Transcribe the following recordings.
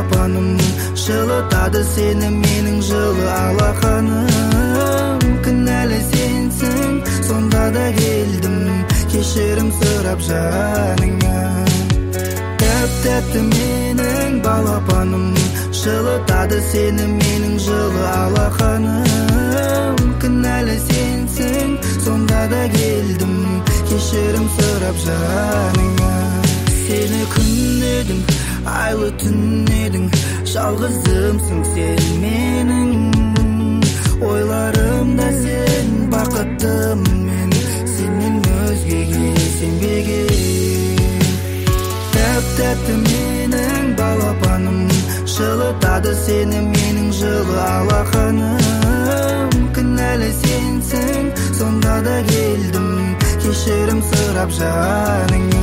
балапаным, жылытады сені менің жылы алақаным. Кінәлі сенсің, сонда да келдім, кешірім сұрап жаныңа. Тәп-тәпті менің балапаным, жылытады сені менің жылы алақаным. Кінәлі сенсің, сонда да келдім, кешірім сұрап жаныңа. Сені күн едің, айлы түн едің, жалғызымсың сен менің. Ойларымда сен, бақыттымын, сенен өзгеге сенбеген. Тәп-тәпті менің балапаным, жылытады сені менің жылы алақаным. Кінәлі сенсің, сонда да келдім, кешірім сұрап жаныңа.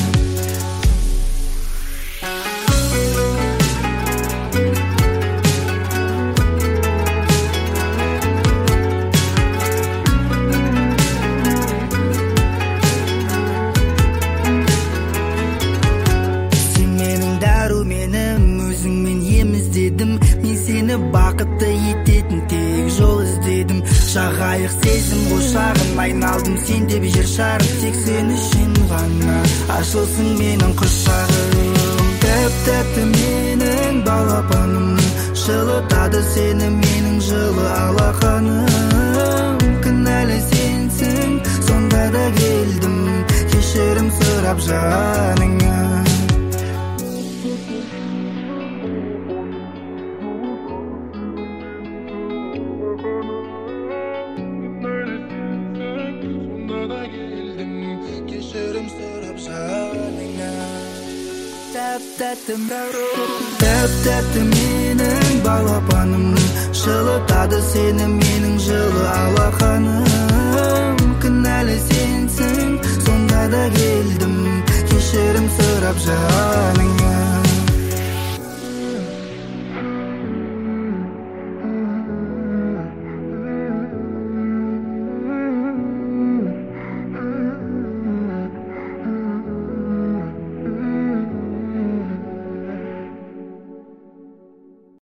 Мен сені бақытты ететін тек жол іздедім. Жағайық сезім құшағын айналдым, сен деп жер шарып, тек сен үшін ғана ашылсын менің құшағым. Тәп-тәпті менің балапаным, жылытады сені менің жылы алақаным. Кінәлі сенсің, сонда да келдім, кешірім сұрап жаныңа. Тәп-тәпті менің балапаным, жылытады сені менің жылы алақаным. Кінәлі сенсің, сонда да келдім, кешірім сұрап жаныңа.